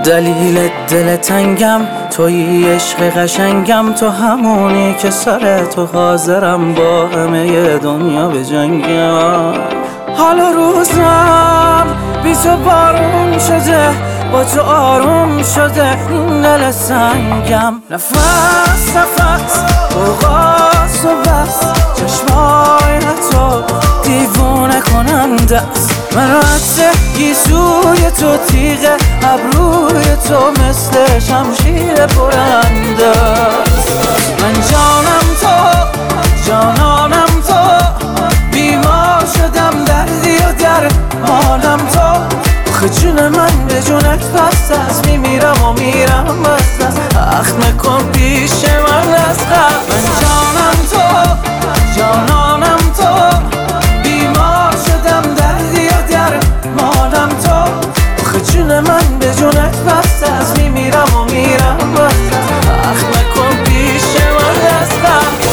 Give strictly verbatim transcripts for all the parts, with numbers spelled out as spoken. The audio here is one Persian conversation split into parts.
دلیل دل تنگم تویی، عشق قشنگم تو، همونی که سر تو حاضرم با همه دنیا به جنگم. حالا روزم بی تو بارون شده، با تو آروم شده این دل سنگم. نفس نفس برقاس و بس، چشمای تو دیوونه کننده است. من رد گیسوی تو، تیغ ابروی تو مثل شمشیر برنده است. من جانم تو، جانانم تو، بیمار شدم دردی و در مالم تو. آخه جون من به جونت بست است، میمیرم و میرم بست است. اخم نکن پیش من از قبل. من جانم تو، جانانم تو، بیمار شدم دردی و در مالم تو. آخه جون من به جونت بست است، میمیرم و میرم بست است. اخم نکن پیش من از قبل.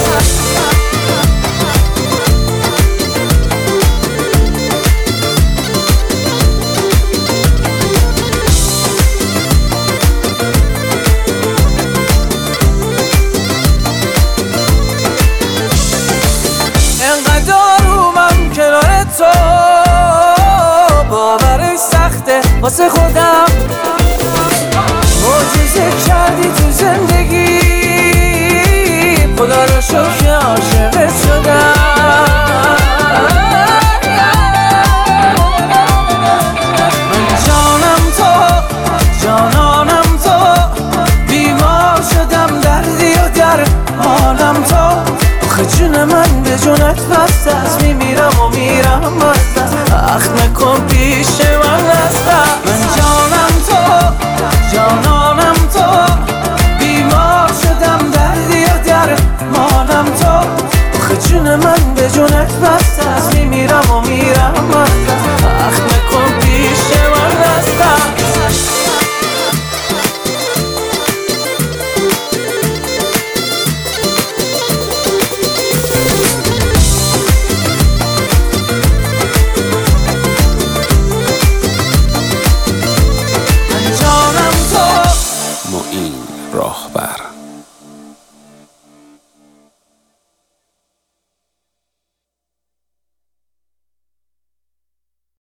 واسه خودم معجزه کردی تو زندگی، خدا رو شکر عاشقت شدم. من جانم تو، جانانم تو، بیمار شدم دردی و در حالم تو. آخه جون من به جونت بست است، میمیرم و میرم بست است. اخ نکن پیش من است. من جانم تو، جانانم تو، بیمار شدم دردی و در مالم تو. آخه جون من به جونت بست